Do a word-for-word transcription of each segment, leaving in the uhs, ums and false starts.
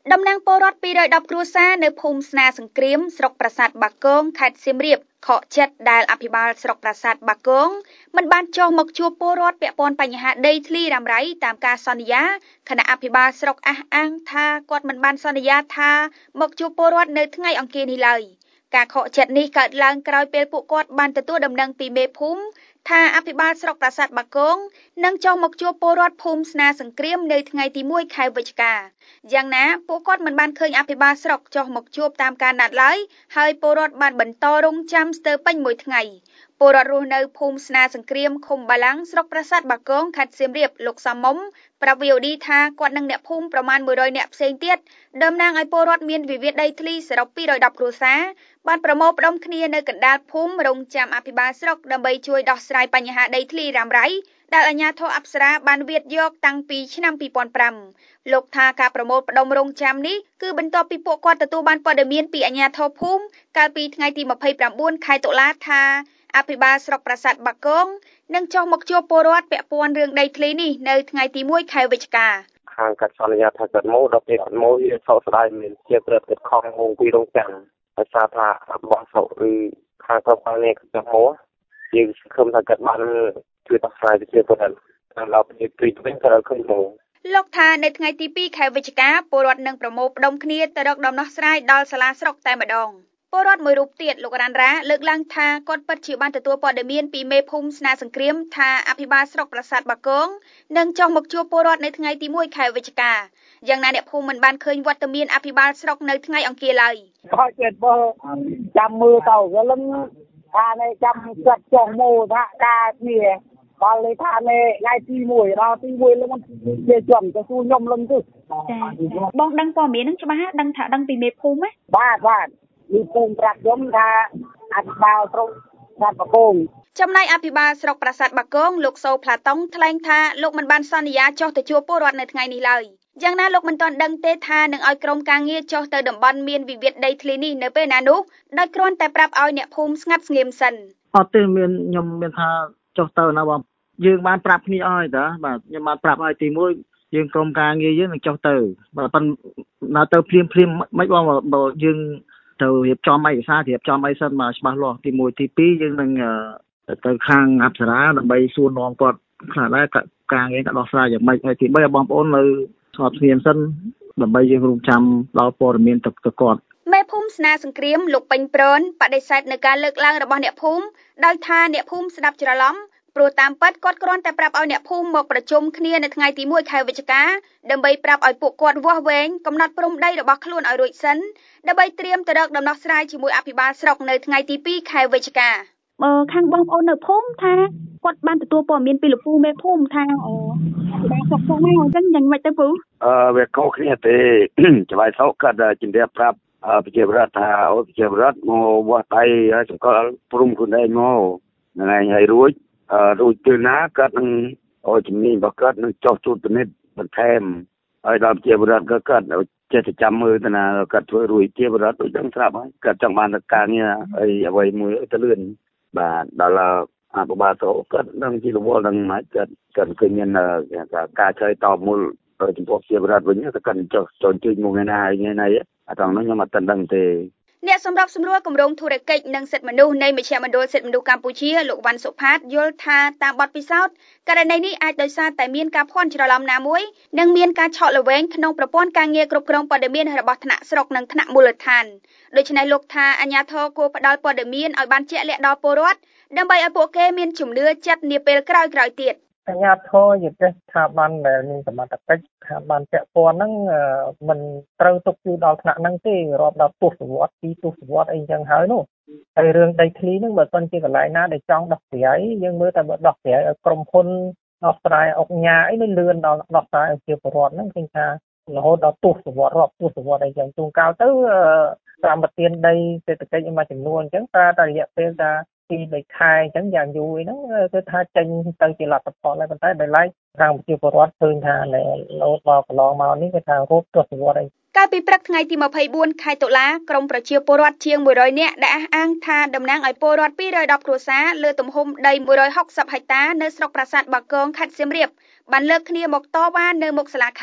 តំណាងពលរដ្ឋពីររយដប់គ្រួសារនៅភូមិស្នាសង្គ្រាមស្រុកប្រាសាទបាគងខេត្តសៀមរាបខកចិត្តដែលអភិបាលស្រុកប្រាសាទបាគងមិនបានចុះមកជួបពលរដ្ឋពាក់ព័ន្ធបញ្ហាដីធ្លីរ៉ាំរ៉ៃតាមការសន្យាគណៈអភិបាលស្រុកអះអាងថាគាត់មិនបានសន្យាថាមកជួបពលរដ្ឋនៅថ្ងៃអង្គារនេះឡើយការខកចិត្តនេះកើតឡើងក្រោយពេលពួកគាត់បានទទួលដំណឹងពីមេភូមិថាអភិបាលស្រុកប្រាសាទបាគងនឹងចុះមកជួបពលរដ្ឋភូមិស្នាសង្គ្រាមនៅថ្ងៃទីមួយខែវិច្ឆិកាយ៉ាងណាពួកគាត់មិនបានឃើញអភិបាលស្រុកចុះមកជួបតាមការណាត់ឡើយហើយពលរដ្ឋបានបន្តរងចាំស្ទើរពេញមួយថ្ងៃពលរដ្ឋរស់នៅភូមិស្នាសង្គ្រាមឃុំបាឡាំងស្រុកប្រាសាទបាគងខេត្តសៀមរាបលោកសំមុំប្រាប់ វី អូ ឌី ថាគាត់និងអ្នកភូមិប្រមាណមួយរយនាក់ផ្សេងទៀតតំណាងឲ្យពលរដ្ឋមានវិវាទដីធ្លីសរុបពីររយដប់គ្រួសារបានប្រមូលផ្ដុំគ្នានៅកណ្ដាលភូមិរងចាំអភិបាលស្រុកដើម្បីជួយដោះស្រាយបញ្ហាដីធ្លីរ៉ាំរ៉ៃដែលអាជ្ញាធរអប្សរាបានវាតយកតាំងពីឆ្នាំពីរពាន់ប្រាំលោកថាការប្រមូលផ្ដុំរងចាំនេះគឺបន្ទាប់ពីពួកគាត់ទទួលបានព័ត៌មានពីអាជ្ញាធរភូមិកាលពីថ្ងៃទីម្ភៃប្រាំបួនខែតុលាថាអភិបាលស្រុកប្រាសាទបាគងនឹងចុះមកជួបពលរដ្ឋពាក់ព័ន្ធរឿងដីធ្លីនេះនៅថ្ងៃទីមួយខែវិច្ឆិកាខាងកាត់សន្យាថាកាត់មកដល់ពេលអត់មកវាសោកស្ដាយមានជាប្រតិខំងងពីរងចាំហើយសារថារបស់សោកឬខាងក្រុមការងារកាត់មកយើងសង្ឃឹមថាកាត់បានជួយដោះស្រាយជាប្រតិតាមដល់ពេលព្រីវិញក៏ឃើញមកលោកថានៅថ្ងៃទីពីរខែវិច្ឆិកាពលរដ្ឋនឹងប្រមូលផ្ដុំគ្នាទៅរកដំណោះស្រាយដល់សាលាស្រុកតែម្ដងពលរដ្ឋមួយរូបទៀតលោករ៉ាន់រ៉ាលើកឡើងថាគាត់ពិតជាបានទទួលព័ត៌មានពីមេភូមិស្នាសង្គ្រាមថាអភិបាលស្រុកប្រាសាទបាគងនឹងចុះមកជួបពលរដ្ឋនៅថ្ងៃទីមួយខែវិច្ឆិកាយ៉ាងណាអ្នកភូមិមិនបានឃើញវត្តមានអភិបាលស្រុកនៅថ្ងៃអង្គារឡើយខកចិត្តបើចាំមើលទៅក៏លឹងថានៅចាំគាត់ចុះមកថាការគ្នាដល់លេថានៅថ្ងៃទីមួយដល់ទីមួយលឹងជាចំទៅសួរខ្ញុំលឹងទៅចាបងដឹងព័ត៌មាននឹងច្បាស់ដឹងថាដឹងពីមេភូមិហ៎បាទបាទពីភូមិប្រាប់ខ្ញុំថាអភិបាលស្រុកប្រាសាទបាគងចំណែកអភិបាលស្រុកប្រាសាទបាគងលោកសូផ្លាតុងថ្លែងថាលោកមិនបានសន្យាចុះទៅជួបពលរដ្ឋនៅថ្ងៃនេះឡើយយ៉ាងណាលោកមិនទាន់ដឹងទេថានឹងឲ្យក្រុមការងារចុះទៅតំបន់មានវិវាទដីធ្លីនេះនៅពេលណានោះដោយគ្រាន់តែប្រាប់ឲ្យអ្នកភូមិស្ងាត់ស្ងៀមសិនអត់ទេមានខ្ញុំមានថាចុះទៅណាបងយើងបានប្រាប់គ្នាអស់ហើយតាបាទខ្ញុំបានប្រាប់ឲ្យទីមួយយើងក្រុមការងារយើងនឹងចុះទៅបាទប៉ុន្តែនៅទៅព្រាមព្រាមមិនបងបើយើងទៅរៀបចំឯកសាររៀបចំអីសិនមកច្បាស់លាស់ទីមួយទីពីរយើងនឹងទៅខាងអប្សរាដើម្បីសួរនាំគាត់ខ្លះដែរការងារក៏ដោះស្រាយយ៉ាងម៉េចហើយទីបីបងប្អូននៅស្ងប់ស្ងៀមសិនដើម្បីយើងរងចាំដល់ព័ត៌មានទៅទៅគាត់មេភូមិស្នាសង្គ្រាមលោកពេញប្រនបដិសេធនៅការលើកឡើងរបស់អ្នកភូមិដោយថាអ្នកភូមិស្ដាប់ច្រឡំព្រោះតាមពិតគាត់គ្រាន់តែប្រាប់ឲ្យអ្នកភូមិមកប្រជុំគ្នានៅថ្ងៃទីមួយខែវិច្ឆិកាដើម្បីប្រាប់ឲ្យពួកគាត់វាស់វែងកំណត់ព្រំដីរបស់ខ្លួនឲ្យរួចសិនដើម្បីត្រៀមទៅរកដំណោះស្រាយជាមួយអភិបាលស្រុកនៅថ្ងៃទីពីរខែវិច្ឆិកាបើខាងបងប្អូននៅភូមិថាគាត់បានទទួលព័ត៌មានពីលោកពូមេភូមិថាអូអភិបាលស្រុកផងមកអញ្ចឹងយ៉ាងម៉េចទៅពូអឺវាខុសគ្នាទេច្បាយសោកគាត់ជំរាបប្រាប់ប្រជាប្រដ្ឋថាអូប្រជាប្រដ្ឋមកវាស់ដៃហើយសង្កត់ព្រំខ្លួនឯងមកថ្ងៃហើយរួចអឺរួចទៅណាគាត់នឹងអូជំនាញរបស់គាត់នឹងចោះជួបពិនិត្យបន្ថែមហើយដល់ប្រជាប្រដ្ឋក៏គាត់ចេះតែចាំមើលទៅណាគាត់ធ្វើរួចជាប្រដ្ឋដូចហ្នឹងស្រាប់ហើយគាត់ចង់បានការងារអីអ្វីមួយទៅលឿនបាទដល់អភិបាលស្រុកគាត់នឹងជារវល់នឹងមិនគាត់គាត់ឃើញមានការឆ្លើយតបមូលចំពោះជាប្រដ្ឋវិញទៅគាត់ចុះចូលជួយមកថ្ងៃណាថ្ងៃណាអត់ហ្នឹងខ្ញុំអត់ទាន់ដឹងទេអ្នកសម្របសម្រួលគម្រោងធុរកិច្ចនិងសិទ្ធិមនុស្សនៃមជ្ឈមណ្ឌលសិទ្ធិមនុស្សកម្ពុជាលោកវ៉ាន់សុផាតយល់ថាតាមបទពិសោធន៍ករណីនេះអាចដោយសារតែមានការភ័ន្តច្រឡំណាមួយនិងមានការឆក់ល្វែងក្នុងប្រព័ន្ធការងារគ្រប់គ្រងព័ត៌មានរបស់ថ្នាក់ស្រុកនិងថ្នាក់មូលដ្ឋានដូច្នេះលោកថាអាជ្ញាធរគួរផ្ដល់ព័ត៌មានឲ្យបានជាក់លាក់ដល់ពលរដ្ឋដើម្បីឲ្យពួកគេមានជំនឿចិត្តនាពេលក្រោយៗទៀតអាជ្ញាធរយល់ថាបានដែលមានសមត្ថកិច្ចថាបានពាក់ព័ន្ធហ្នឹងមិនត្រូវទុកយូរដល់ថ្នាក់ហ្នឹងទេរាប់ដល់ទស្សវត្សពីទស្សវត្សអីចឹងហើយនោះហើយរឿងដីធ្លីហ្នឹងបើសិនជាកន្លែងណាដែលចង់ដោះស្រាយយើងមើលតែបើដោះស្រាយឲ្យក្រុមហ៊ុនដោះស្រាយអុកញ៉ាអីនឹងលឿនដល់ដោះស្រាយឲ្យជាពលរដ្ឋហ្នឹងឃើញថារហូតដល់ទស្សវត្សរាប់ទស្សវត្សអីចឹងជួនកាលទៅសម្បត្តិដីសេដ្ឋកិច្ចមួយចំនួនអញ្ចឹងតែតែរយៈពេលថាពីបីខែអញ្ចឹងយ៉ាងយូរអីហ្នឹងគឺថាចេញទៅជាលទ្ធផលហើយប៉ុន្តែដោយឡែកខាងប្រជាពលរដ្ឋឃើញថាលោតមកកន្លងមកនេះគឺថារោគទស្សវត្សអីកាលពីព្រឹកថ្ងៃទីម្ភៃបួនខែតុលាក្រមប្រជាពលរដ្ឋជាងមួយរយនាក់ដែលអះអាងថាតំណាងឲ្យពលរដ្ឋពីររយដប់គ្រួសារលើទំហំដីមួយរយហុកសិបហិកតានៅស្រុកប្រាសាទបាគងខេត្តសៀមរាបបានលើកគ្នាមកតវ៉ានៅមុខសាលាខេត្ត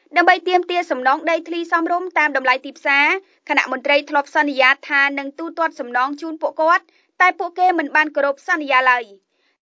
ដើម្បីទាមទារសំណងដីធ្លីសមរម្យតាមតម្លៃទីផ្សារគណៈមន្ត្រីធ្លាប់សន្យាថានឹងទូទាត់សំណងជូនពួកគាត់តែពួកគេមិនបានគោរពសន្យាឡើយ